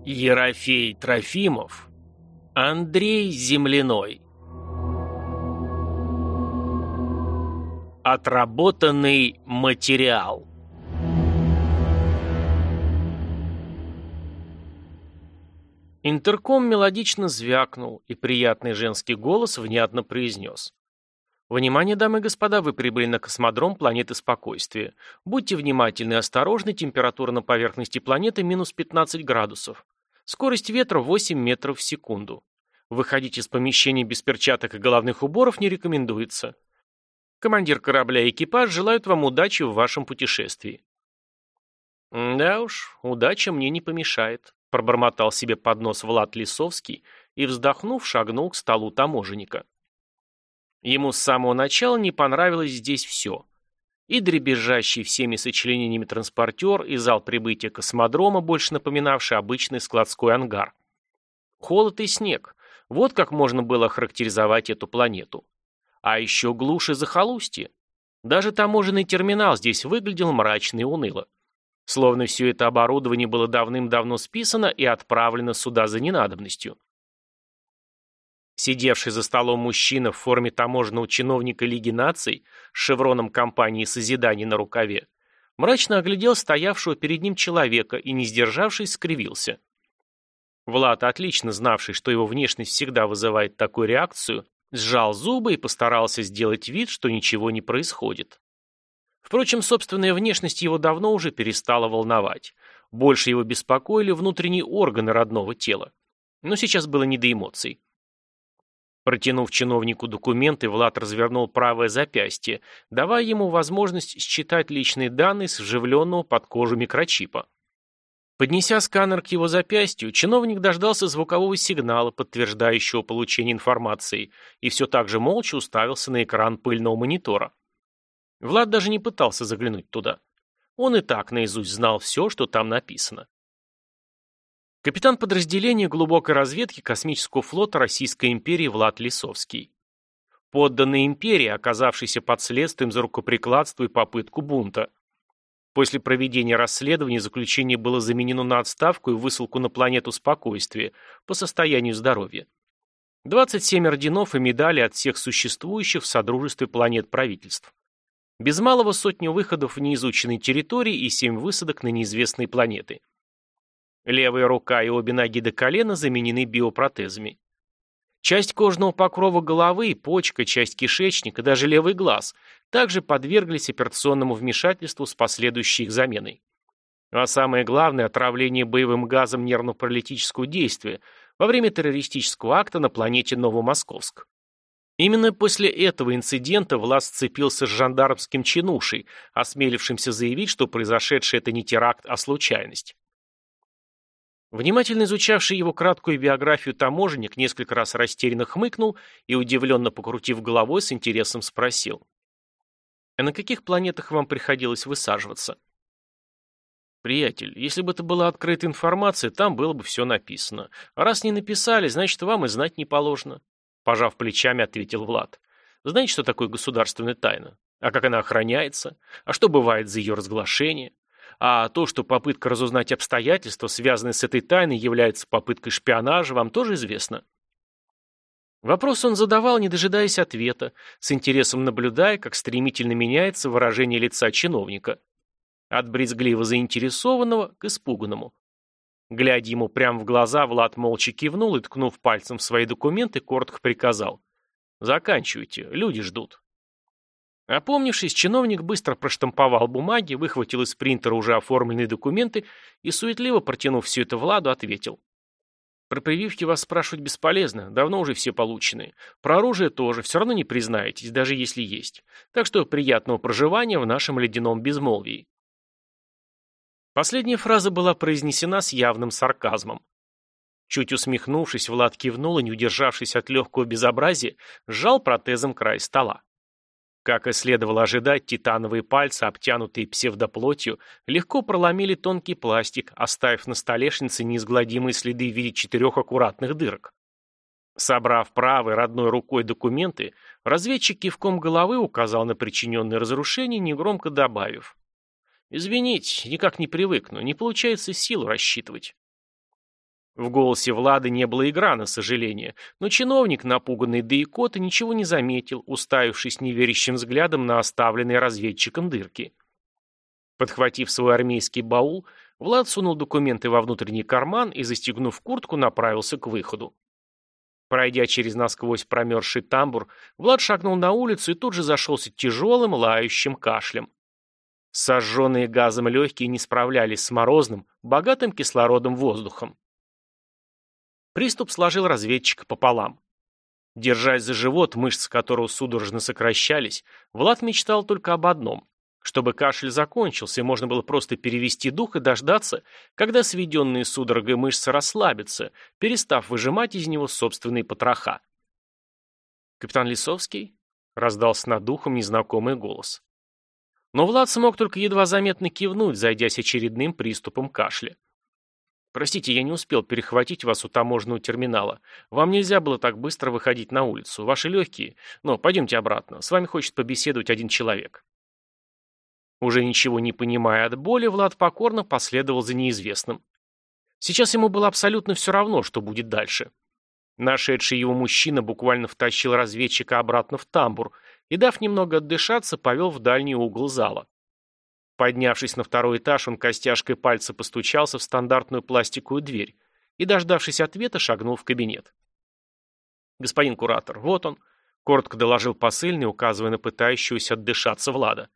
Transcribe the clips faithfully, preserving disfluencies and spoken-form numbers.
Ерофей Трофимов, Андрей Земляной. Отработанный материал. Интерком мелодично звякнул, и приятный женский голос внятно произнес: «Внимание, дамы и господа, вы прибыли на космодром планеты Спокойствия. Будьте внимательны и осторожны, температура на поверхности планеты минус пятнадцать градусов. Скорость ветра восемь метров в секунду. Выходить из помещения без перчаток и головных уборов не рекомендуется. Командир корабля и экипаж желают вам удачи в вашем путешествии». «Да уж, удача мне не помешает», — пробормотал себе под нос Влад Лисовский и, вздохнув, шагнул к столу таможенника. Ему с самого начала не понравилось здесь все. И дребезжащий всеми сочленениями транспортер, и зал прибытия космодрома, больше напоминавший обычный складской ангар. Холод и снег. Вот как можно было охарактеризовать эту планету. А еще глушь и захолустье. Даже таможенный терминал здесь выглядел мрачно и уныло. Словно все это оборудование было давным-давно списано и отправлено сюда за ненадобностью. Сидевший за столом мужчина в форме таможенного чиновника Лиги наций с шевроном компании «Созидание» на рукаве мрачно оглядел стоявшего перед ним человека и, не сдержавшись, скривился. Влад, отлично знавший, что его внешность всегда вызывает такую реакцию, сжал зубы и постарался сделать вид, что ничего не происходит. Впрочем, собственная внешность его давно уже перестала волновать. Больше его беспокоили внутренние органы родного тела. Но сейчас было не до эмоций. Протянув чиновнику документы, Влад развернул правое запястье, давая ему возможность считать личные данные с вживленного под кожу микрочипа. Поднеся сканер к его запястью, чиновник дождался звукового сигнала, подтверждающего получение информации, и все так же молча уставился на экран пыльного монитора. Влад даже не пытался заглянуть туда. Он и так наизусть знал все, что там написано. Капитан подразделения глубокой разведки космического флота Российской империи Влад Лисовский. Подданный империи, оказавшийся под следствием за рукоприкладство и попытку бунта. После проведения расследования заключение было заменено на отставку и высылку на планету Спокойствия по состоянию здоровья. двадцать семь орденов и медалей от всех существующих в Содружестве планет правительств. Без малого сотню выходов в неизученной территории и семь высадок на неизвестные планеты. Левая рука и обе ноги до колена заменены биопротезами. Часть кожного покрова головы, почка, часть кишечника, даже левый глаз также подверглись операционному вмешательству с последующей их заменой. А самое главное – отравление боевым газом нервно-паралитического действия во время террористического акта на планете Новомосковск. Именно после этого инцидента Влад сцепился с жандармским чинушей, осмелившимся заявить, что произошедшее это не теракт, а случайность. Внимательно изучавший его краткую биографию таможенник несколько раз растерянно хмыкнул и, удивленно покрутив головой, с интересом спросил: «А на каких планетах вам приходилось высаживаться?» «Приятель, если бы это была открытая информация, там было бы все написано. А раз не написали, значит, вам и знать не положено», — пожав плечами, ответил Влад. «Знаете, что такое государственная тайна? А как она охраняется? А что бывает за ее разглашение? А то, что попытка разузнать обстоятельства, связанные с этой тайной, является попыткой шпионажа, вам тоже известно?» Вопрос он задавал, не дожидаясь ответа, с интересом наблюдая, как стремительно меняется выражение лица чиновника. От брезгливо заинтересованного к испуганному. Глядя ему прямо в глаза, Влад молча кивнул и, ткнув пальцем в свои документы, коротко приказал: «Заканчивайте, люди ждут». Опомнившись, чиновник быстро проштамповал бумаги, выхватил из принтера уже оформленные документы и, суетливо протянув все это Владу, ответил: «Про прививки вас спрашивать бесполезно, давно уже все получены. Про оружие тоже, все равно не признаетесь, даже если есть. Так что приятного проживания в нашем ледяном безмолвии». Последняя фраза была произнесена с явным сарказмом. Чуть усмехнувшись, Влад кивнул и, не удержавшись от легкого безобразия, сжал протезом край стола. Как и следовало ожидать, титановые пальцы, обтянутые псевдоплотью, легко проломили тонкий пластик, оставив на столешнице неизгладимые следы в виде четырех аккуратных дырок. Собрав правой родной рукой документы, разведчик кивком головы указал на причиненное разрушение, негромко добавив: «Извините, никак не привыкну, не получается силу рассчитывать». В голосе Влада не было и грана сожаления, но чиновник, напуганный до икоты, ничего не заметил, уставившись неверящим взглядом на оставленные разведчиком дырки. Подхватив свой армейский баул, Влад сунул документы во внутренний карман и, застегнув куртку, направился к выходу. Пройдя через насквозь промерзший тамбур, Влад шагнул на улицу и тут же зашелся тяжелым, лающим кашлем. Сожженные газом легкие не справлялись с морозным, богатым кислородом воздухом. Приступ сложил разведчика пополам. Держась за живот, мышцы которого судорожно сокращались, Влад мечтал только об одном – чтобы кашель закончился, и можно было просто перевести дух и дождаться, когда сведенные судорогой мышцы расслабятся, перестав выжимать из него собственные потроха. «Капитан Лисовский?» – раздался над ухом незнакомый голос. Но Влад смог только едва заметно кивнуть, зайдясь очередным приступом кашля. «Простите, я не успел перехватить вас у таможенного терминала. Вам нельзя было так быстро выходить на улицу. Ваши легкие. Но пойдемте обратно. С вами хочет побеседовать один человек». Уже ничего не понимая от боли, Влад покорно последовал за неизвестным. Сейчас ему было абсолютно все равно, что будет дальше. Нашедший его мужчина буквально втащил разведчика обратно в тамбур и, дав немного отдышаться, повел в дальний угол зала. Поднявшись на второй этаж, он костяшкой пальца постучался в стандартную пластиковую дверь и, дождавшись ответа, шагнул в кабинет. «Господин куратор, вот он», — коротко доложил посыльный, указывая на пытающегося отдышаться Влада.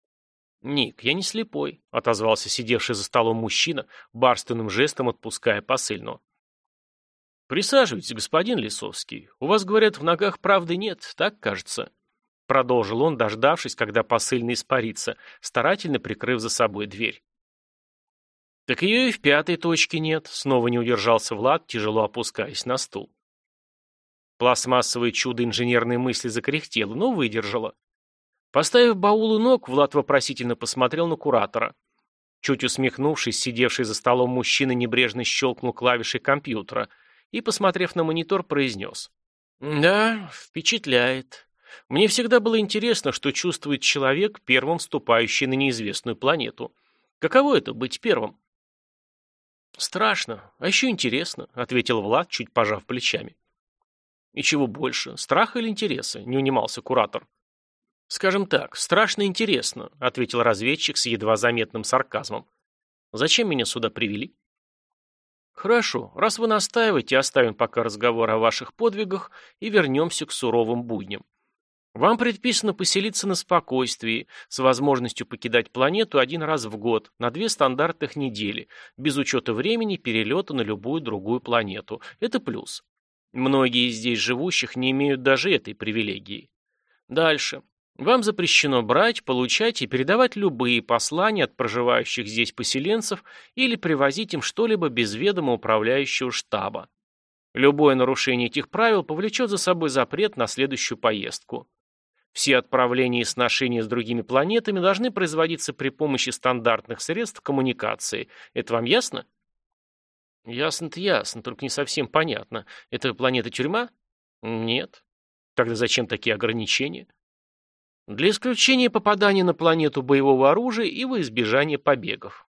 «Ник, я не слепой», — отозвался сидевший за столом мужчина, барственным жестом отпуская посыльного. «Присаживайтесь, господин Лисовский. У вас, говорят, в ногах правды нет, так кажется?» Продолжил он, дождавшись, когда посыльный испарится, старательно прикрыв за собой дверь. «Так ее и в пятой точке нет», — снова не удержался Влад, тяжело опускаясь на стул. Пластмассовое чудо инженерной мысли закряхтело, но выдержало. Поставив баул у ног, Влад вопросительно посмотрел на куратора. Чуть усмехнувшись, сидевший за столом мужчина небрежно щелкнул клавишей компьютера и, посмотрев на монитор, произнес. «Да, впечатляет. Мне всегда было интересно, что чувствует человек, первым вступающий на неизвестную планету. Каково это — быть первым?» «Страшно, а еще интересно», — ответил Влад, чуть пожав плечами. «И чего больше, страха или интереса?» — не унимался куратор. «Скажем так, страшно интересно», — ответил разведчик с едва заметным сарказмом. «Зачем меня сюда привели?» «Хорошо, раз вы настаиваете, оставим пока разговор о ваших подвигах и вернемся к суровым будням. Вам предписано поселиться на спокойствии, с возможностью покидать планету один раз в год, на две стандартных недели, без учета времени перелета на любую другую планету. Это плюс. Многие из здесь живущих не имеют даже этой привилегии. Дальше. Вам запрещено брать, получать и передавать любые послания от проживающих здесь поселенцев или привозить им что-либо без ведома управляющего штаба. Любое нарушение этих правил повлечет за собой запрет на следующую поездку. Все отправления и сношения с другими планетами должны производиться при помощи стандартных средств коммуникации. Это вам ясно? Ясно-то ясно, только не совсем понятно. Это планета-тюрьма? Нет. Тогда зачем такие ограничения? Для исключения попадания на планету боевого оружия и во избежание побегов.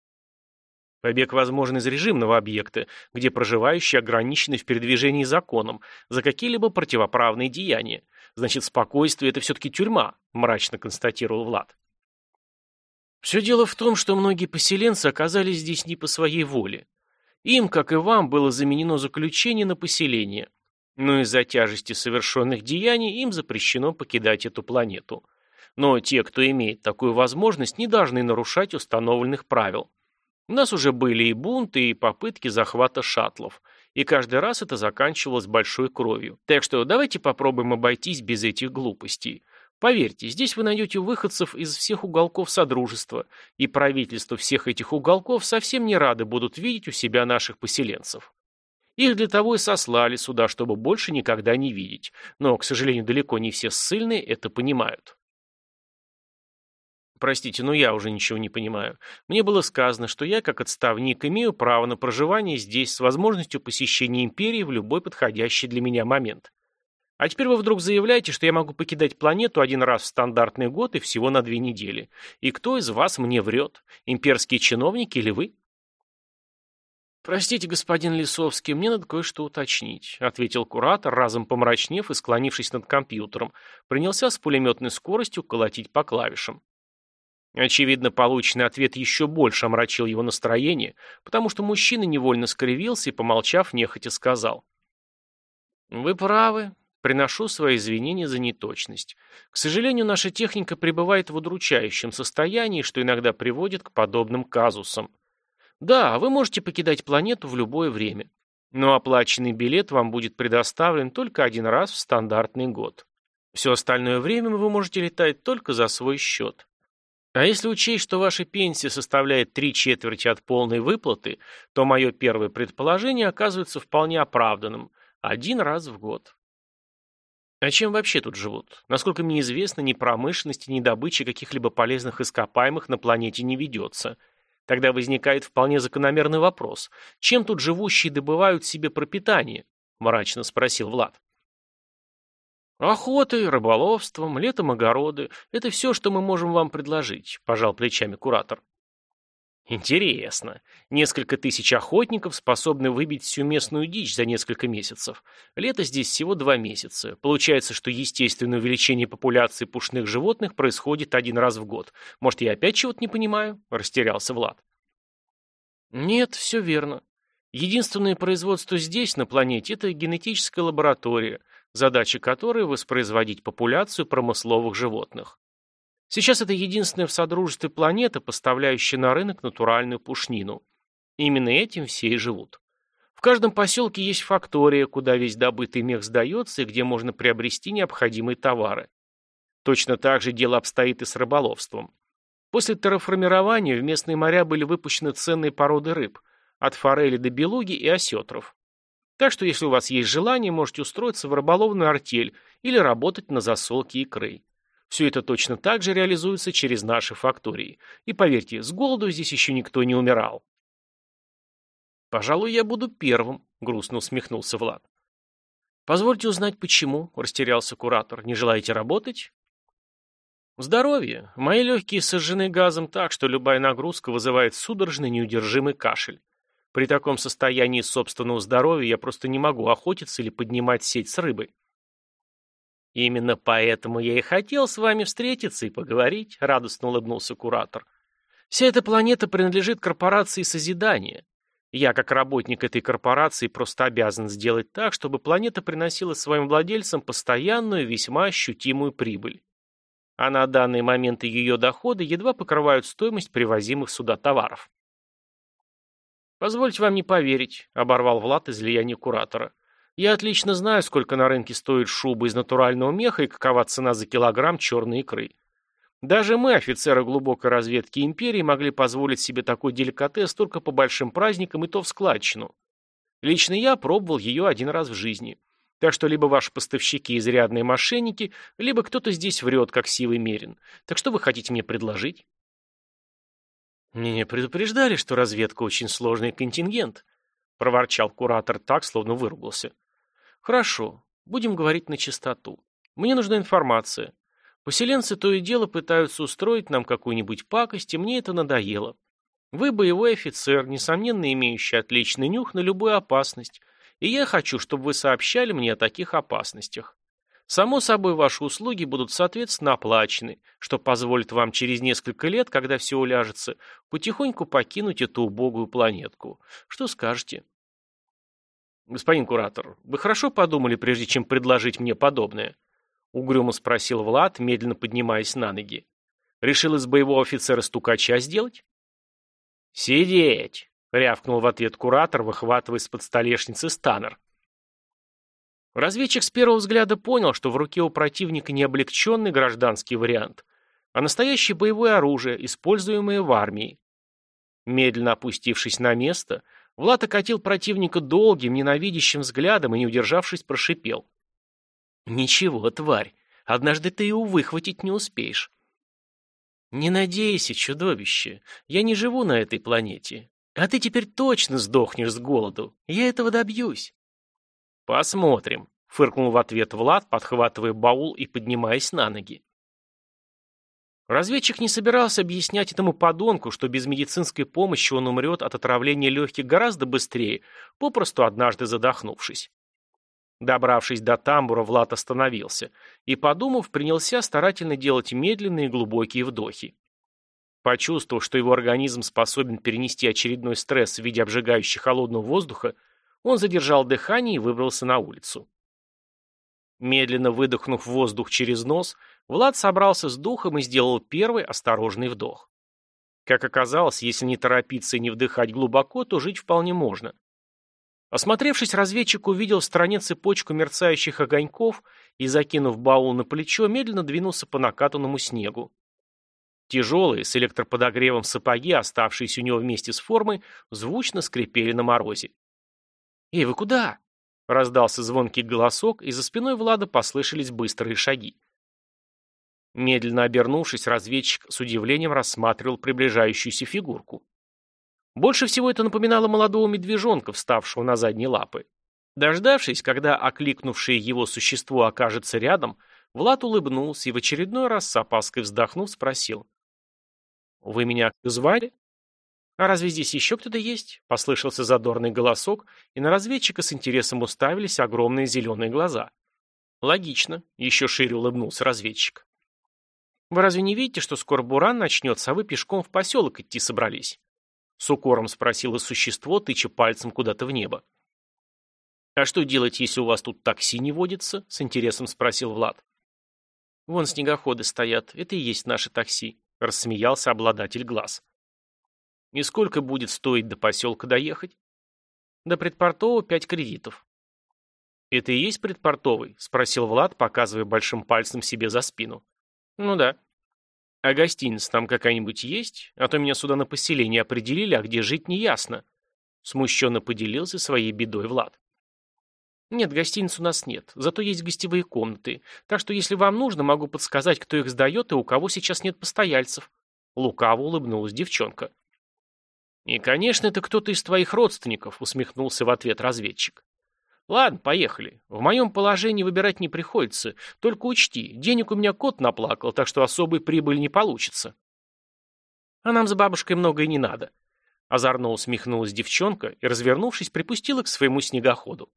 Побег возможен из режимного объекта, где проживающие ограничены в передвижении законом за какие-либо противоправные деяния. Значит, спокойствие – это все-таки тюрьма, мрачно констатировал Влад. Все дело в том, что многие поселенцы оказались здесь не по своей воле. Им, как и вам, было заменено заключение на поселение. Но из-за тяжести совершенных деяний им запрещено покидать эту планету. Но те, кто имеет такую возможность, не должны нарушать установленных правил. У нас уже были и бунты, и попытки захвата шаттлов. И каждый раз это заканчивалось большой кровью. Так что давайте попробуем обойтись без этих глупостей. Поверьте, здесь вы найдете выходцев из всех уголков Содружества, и правительства всех этих уголков совсем не рады будут видеть у себя наших поселенцев. Их для того и сослали сюда, чтобы больше никогда не видеть. Но, к сожалению, далеко не все ссыльные это понимают. Простите, но я уже ничего не понимаю. Мне было сказано, что я, как отставник, имею право на проживание здесь с возможностью посещения империи в любой подходящий для меня момент. А теперь вы вдруг заявляете, что я могу покидать планету один раз в стандартный год и всего на две недели. И кто из вас мне врет? Имперские чиновники или вы? «Простите, господин Лисовский, мне надо кое-что уточнить», — ответил куратор, разом помрачнев и склонившись над компьютером, принялся с пулеметной скоростью колотить по клавишам. Очевидно, полученный ответ еще больше омрачил его настроение, потому что мужчина невольно скривился и, помолчав, нехотя сказал. «Вы правы. Приношу свои извинения за неточность. К сожалению, наша техника пребывает в удручающем состоянии, что иногда приводит к подобным казусам. Да, вы можете покидать планету в любое время, но оплаченный билет вам будет предоставлен только один раз в стандартный год. Все остальное время вы можете летать только за свой счет. А если учесть, что ваша пенсия составляет три четверти от полной выплаты, то мое первое предположение оказывается вполне оправданным – один раз в год. А чем вообще тут живут? Насколько мне известно, ни промышленности, ни добычи каких-либо полезных ископаемых на планете не ведется. Тогда возникает вполне закономерный вопрос. Чем тут живущие добывают себе пропитание? Мрачно спросил Влад. Охотой, рыболовством, летом огороды – это все, что мы можем вам предложить, пожал плечами куратор. Интересно. Несколько тысяч охотников способны выбить всю местную дичь за несколько месяцев. Лето здесь всего два месяца. Получается, что естественное увеличение популяции пушных животных происходит один раз в год. Может, я опять чего-то не понимаю? Растерялся Влад. Нет, все верно. Единственное производство здесь, на планете, это генетическая лаборатория, задача которой воспроизводить популяцию промысловых животных. Сейчас это единственная в Содружестве планета, поставляющая на рынок натуральную пушнину. Именно этим все и живут. В каждом поселке есть фактория, куда весь добытый мех сдается и где можно приобрести необходимые товары. Точно так же дело обстоит и с рыболовством. После терраформирования в местные моря были выпущены ценные породы рыб, от форели до белуги и осетров. Так что, если у вас есть желание, можете устроиться в рыболовную артель или работать на засолке икры. Все это точно так же реализуется через наши фактории. И поверьте, с голоду здесь еще никто не умирал. «Пожалуй, я буду первым», — грустно усмехнулся Влад. «Позвольте узнать, почему», — растерялся куратор. «Не желаете работать?» «Здоровье. Мои легкие сожжены газом так, что любая нагрузка вызывает судорожный неудержимый кашель. При таком состоянии собственного здоровья я просто не могу охотиться или поднимать сеть с рыбой». «Именно поэтому я и хотел с вами встретиться и поговорить», — радостно улыбнулся куратор. «Вся эта планета принадлежит корпорации Созидания. Я, как работник этой корпорации, просто обязан сделать так, чтобы планета приносила своим владельцам постоянную, весьма ощутимую прибыль. А на данный момент ее доходы едва покрывают стоимость привозимых сюда товаров». «Позвольте вам не поверить», — оборвал Влад излияние куратора. «Я отлично знаю, сколько на рынке стоит шуба из натурального меха и какова цена за килограмм черной икры. Даже мы, офицеры глубокой разведки империи, могли позволить себе такой деликатес только по большим праздникам и то в складчину. Лично я пробовал ее один раз в жизни. Так что либо ваши поставщики изрядные мошенники, либо кто-то здесь врет, как сивый мерин. Так что вы хотите мне предложить?» «Меня предупреждали, что разведка очень сложный контингент», — проворчал куратор так, словно выругался. «Хорошо, будем говорить на чистоту. Мне нужна информация. Поселенцы то и дело пытаются устроить нам какую-нибудь пакость, и мне это надоело. Вы боевой офицер, несомненно имеющий отличный нюх на любую опасность, и я хочу, чтобы вы сообщали мне о таких опасностях. Само собой, ваши услуги будут соответственно оплачены, что позволит вам через несколько лет, когда все уляжется, потихоньку покинуть эту убогую планетку. Что скажете?» «Господин куратор, вы хорошо подумали, прежде чем предложить мне подобное?» — угрюмо спросил Влад, медленно поднимаясь на ноги. «Решил из боевого офицера стукача сделать?» «Сидеть!» — рявкнул в ответ куратор, выхватывая из-под столешницы станнер. Разведчик с первого взгляда понял, что в руке у противника не облегченный гражданский вариант, а настоящее боевое оружие, используемое в армии. Медленно опустившись на место, Влад окатил противника долгим, ненавидящим взглядом и, не удержавшись, прошипел. «Ничего, тварь, однажды ты его выхватить не успеешь». «Не надейся, чудовище, я не живу на этой планете, а ты теперь точно сдохнешь с голоду, я этого добьюсь». «Посмотрим», — фыркнул в ответ Влад, подхватывая баул и поднимаясь на ноги. Разведчик не собирался объяснять этому подонку, что без медицинской помощи он умрет от отравления легких гораздо быстрее, попросту однажды задохнувшись. Добравшись до тамбура, Влад остановился и, подумав, принялся старательно делать медленные и глубокие вдохи. Почувствовав, что его организм способен перенести очередной стресс в виде обжигающего холодного воздуха, он задержал дыхание и выбрался на улицу. Медленно выдохнув воздух через нос, Влад собрался с духом и сделал первый осторожный вдох. Как оказалось, если не торопиться и не вдыхать глубоко, то жить вполне можно. Осмотревшись, разведчик увидел в стороне цепочку мерцающих огоньков и, закинув баул на плечо, медленно двинулся по накатанному снегу. Тяжелые, с электроподогревом сапоги, оставшиеся у него вместе с формой, звучно скрипели на морозе. «Эй, вы куда?» — раздался звонкий голосок, и за спиной Влада послышались быстрые шаги. Медленно обернувшись, разведчик с удивлением рассматривал приближающуюся фигурку. Больше всего это напоминало молодого медвежонка, вставшего на задние лапы. Дождавшись, когда окликнувшее его существо окажется рядом, Влад улыбнулся и в очередной раз с опаской вздохнув спросил: «Вы меня звали?» «А разве здесь еще кто-то есть?» — послышался задорный голосок, и на разведчика с интересом уставились огромные зеленые глаза. «Логично», — еще шире улыбнулся разведчик. «Вы разве не видите, что скоро буран начнется, а вы пешком в поселок идти собрались?» С укором спросило существо, тыча пальцем куда-то в небо. «А что делать, если у вас тут такси не водится?» — с интересом спросил Влад. «Вон снегоходы стоят, это и есть наше такси», — рассмеялся обладатель глаз. «И сколько будет стоить до поселка доехать?» «До предпортового пять кредитов». «Это и есть предпортовый?» — спросил Влад, показывая большим пальцем себе за спину. «Ну да». «А гостиница там какая-нибудь есть? А то меня сюда на поселение определили, а где жить неясно». Смущенно поделился своей бедой Влад. «Нет, гостиниц у нас нет, зато есть гостевые комнаты, так что если вам нужно, могу подсказать, кто их сдает и у кого сейчас нет постояльцев». Лукаво улыбнулась девчонка. «И, конечно, это кто-то из твоих родственников», — усмехнулся в ответ разведчик. «Ладно, поехали. В моем положении выбирать не приходится. Только учти, денег у меня кот наплакал, так что особой прибыли не получится». «А нам за бабушкой много и не надо». Озорно усмехнулась девчонка и, развернувшись, припустила к своему снегоходу.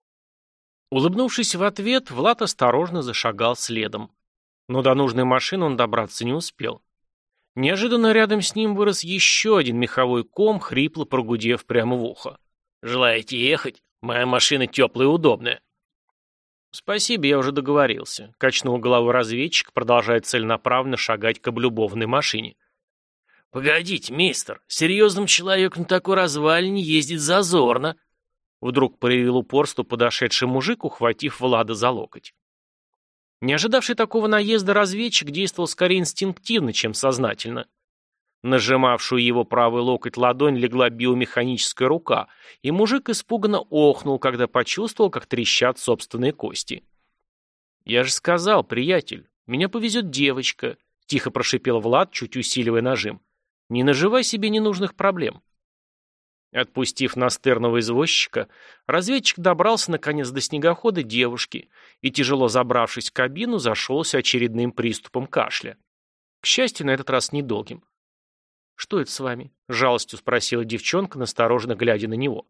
Улыбнувшись в ответ, Влад осторожно зашагал следом. Но до нужной машины он добраться не успел. Неожиданно рядом с ним вырос еще один меховой ком, хрипло прогудев прямо в ухо. «Желаете ехать? Моя машина теплая и удобная». «Спасибо, я уже договорился», — качнул головой разведчик, продолжая целенаправленно шагать к облюбованной машине. «Погодите, мистер, серьезным человеком на такой развалине ездить зазорно», — вдруг проявил упорство подошедший мужик, ухватив Влада за локоть. Не ожидавший такого наезда разведчик действовал скорее инстинктивно, чем сознательно. Нажимавшую его правый локоть ладонь легла биомеханическая рука, и мужик испуганно охнул, когда почувствовал, как трещат собственные кости. «Я же сказал, приятель, меня повезет девочка», — тихо прошипел Влад, чуть усиливая нажим. «Не наживай себе ненужных проблем». Отпустив настырного извозчика, разведчик добрался наконец до снегохода девушки и, тяжело забравшись в кабину, зашелся очередным приступом кашля. К счастью, на этот раз недолгим. «Что это с вами?» — жалостью спросила девчонка, настороженно глядя на него.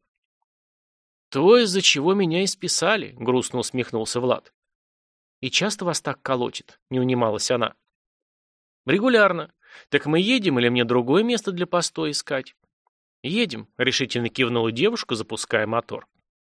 «То, из-за чего меня и списали», — грустно усмехнулся Влад. «И часто вас так колотит?» — не унималась она. «Регулярно. Так мы едем или мне другое место для постоя искать?» «Едем», — решительно кивнула девушка, запуская мотор.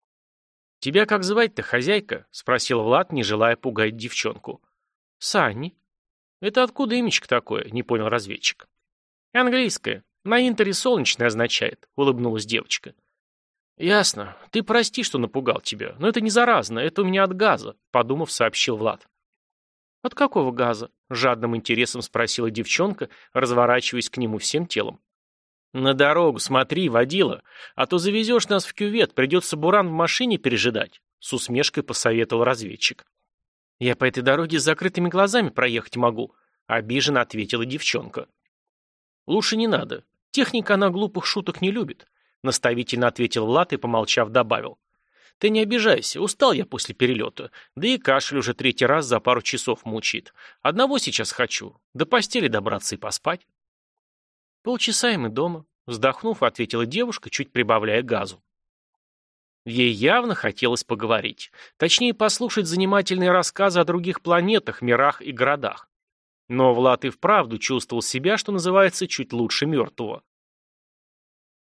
«Тебя как звать-то, хозяйка?» — спросил Влад, не желая пугать девчонку. «Санни». «Это откуда имечко такое?» — не понял разведчик. «Английское. На интере солнечное означает», — улыбнулась девочка. «Ясно. Ты прости, что напугал тебя, но это не заразно, это у меня от газа», — подумав, сообщил Влад. «От какого газа?» — жадным интересом спросила девчонка, разворачиваясь к нему всем телом. «На дорогу смотри, водила, а то завезешь нас в кювет, придется буран в машине пережидать», — с усмешкой посоветовал разведчик. «Я по этой дороге с закрытыми глазами проехать могу», — обиженно ответила девчонка. «Лучше не надо. Техника она глупых шуток не любит», — наставительно ответил Влад и, помолчав, добавил. Ты не обижайся, устал я после перелета. Да и кашель уже третий раз за пару часов мучает. Одного сейчас хочу. До постели добраться и поспать. Полчаса и мы дома. Вздохнув, ответила девушка, чуть прибавляя газу. Ей явно хотелось поговорить. Точнее, послушать занимательные рассказы о других планетах, мирах и городах. Но Влад и вправду чувствовал себя, что называется, чуть лучше мертвого.